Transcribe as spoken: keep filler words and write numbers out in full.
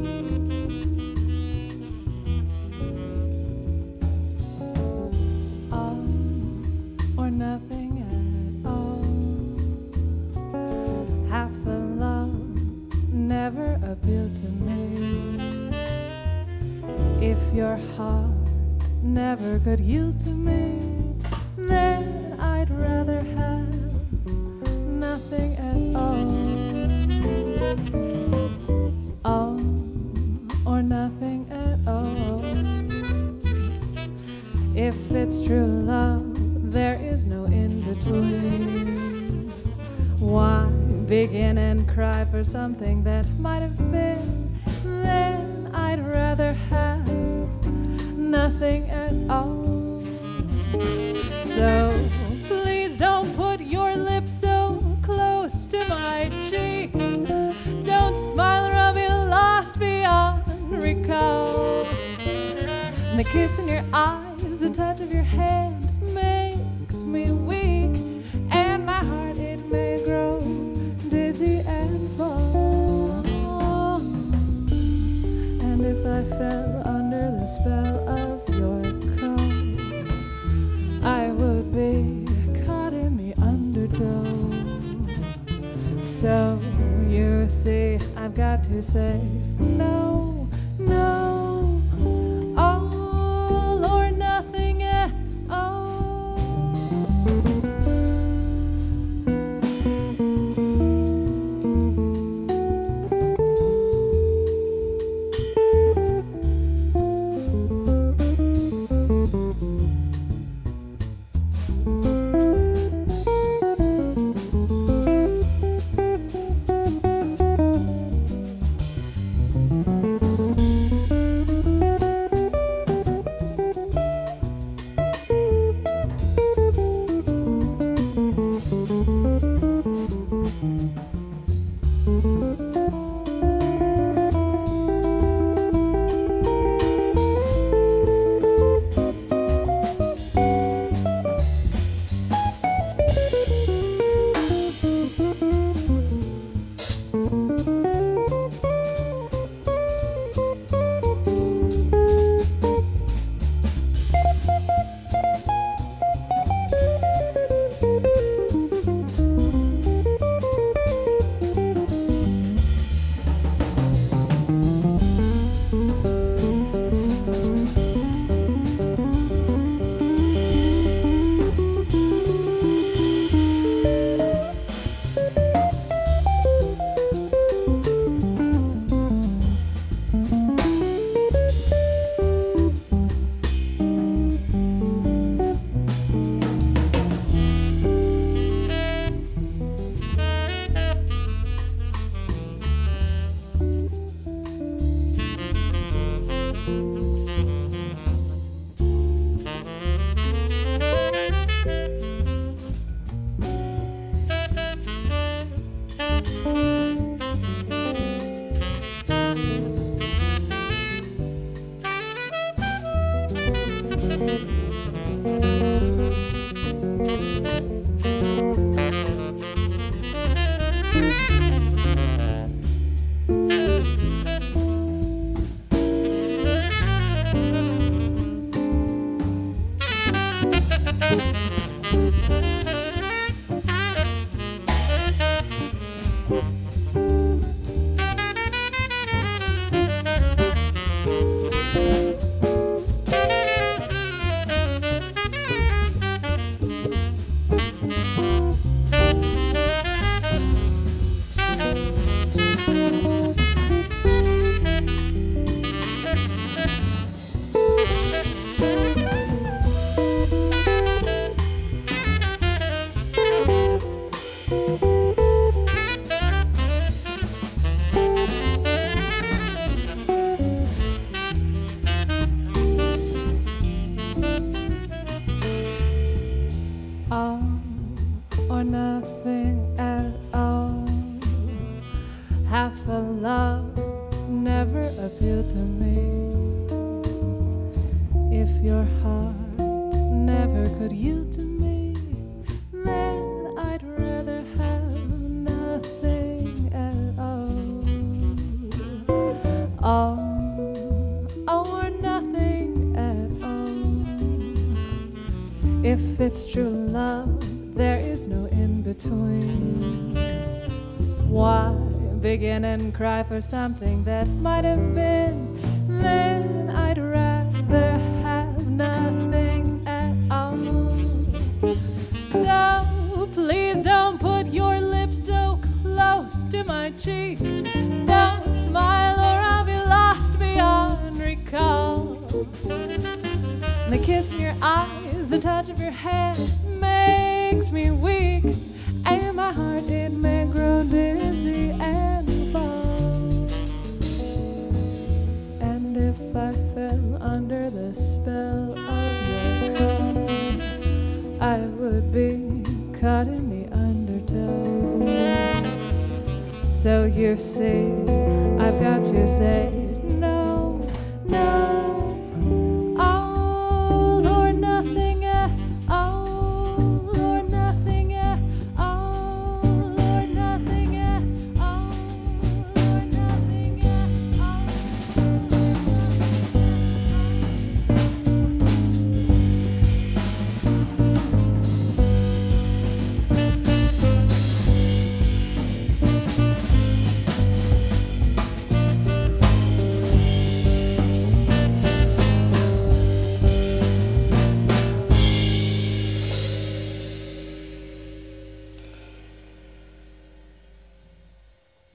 All or nothing at all. Half a love never appealed to me. If your heart never could yield to me, then I'd rather have nothing at all. All or nothing at all. If it's true love, there is no in between. Why begin and cry for something that might have been? Then I'd rather have nothing at all. So please don't put your lips so close to my cheek. Don't smile or I'll be lost beyond recall. And the kiss in your eyes, the touch of your hand makes me weak, and my heart, it may grow dizzy and fall. And if I fell under the spell of your call, I would be caught in the undertow. So you see, I've got to say no, no. All or nothing at all. appeal to me. If your heart never could yield to me, then I'd rather have nothing at all. it's true love, there is no in between. Why begin and cry for something that might have been? Then I'd rather have nothing at all. So please don't put your lips so close to my cheek. Don't smile or I'll be lost beyond recall. The kiss in your eyes, the touch of your hand makes me weak, and my heart, it may grow dizzy and fall. And if I fell under the spell of your call, I would be caught in the undertow. So you see, I've got to say no, no.